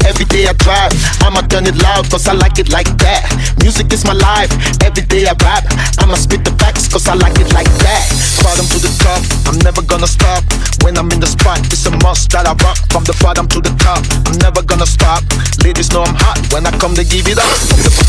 every day I drive. I'ma turn it loud cause I like it like that. Music is my life, every day I rap. I'ma spit the facts cause I like it like that. Bottom to the top, I'm never gonna stop. When I'm in the spot, it's a must that I rock. From the bottom to the top, I'm never gonna stop. Ladies know I'm hot when I come to give it up.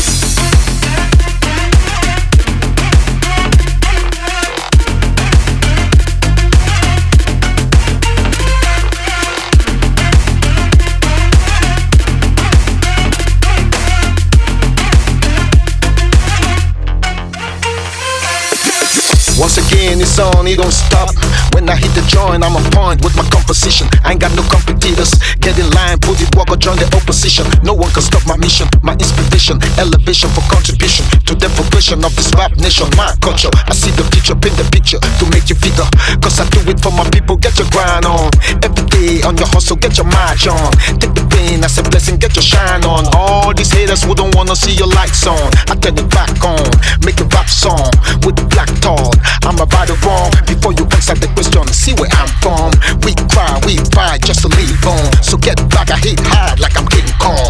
Once again, it's on, it don't stop. When I hit the joint, I'm on point with my composition. I ain't got no competitors. Get in line, put it, walk or join the opposition. No one can stop my mission, my inspiration, elevation for contribution to the progression of this rap nation. My culture, I see the future, paint the picture to make you figure. Cause I do it for my people, get your grind on. Every day on your hustle, get your march on. Take the pain as a blessing, get your shine on. All these haters who don't wanna see your lights on, I turn it back on, make a rap song with the black tall. I'm about to wrong before you answer the question. See where I'm from. We cry, we fight just to leave on. So get back, I hit hard like I'm King Kong.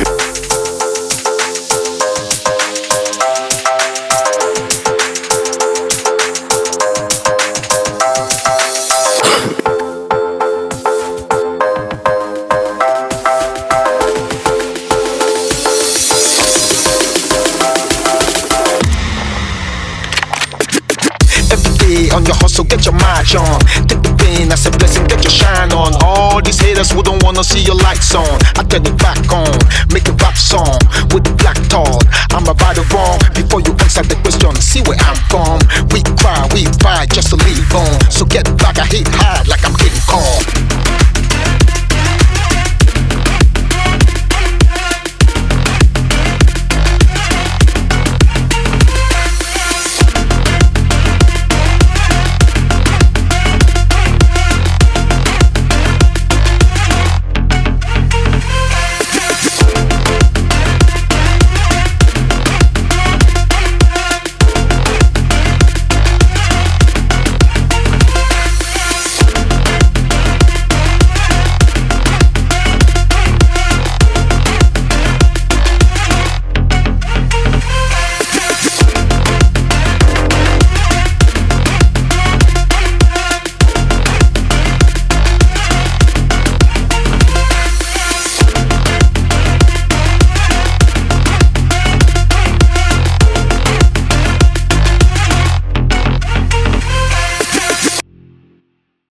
On your hustle, get your march on. Take the pain as a blessing, get your shine on. All these haters who don't wanna see your lights on, I turn it back on, make a rap song with the black tall. I'm about to wrong before you answer the question. See where I'm from. We cry, we fight just to leave on. So get back, I hit hard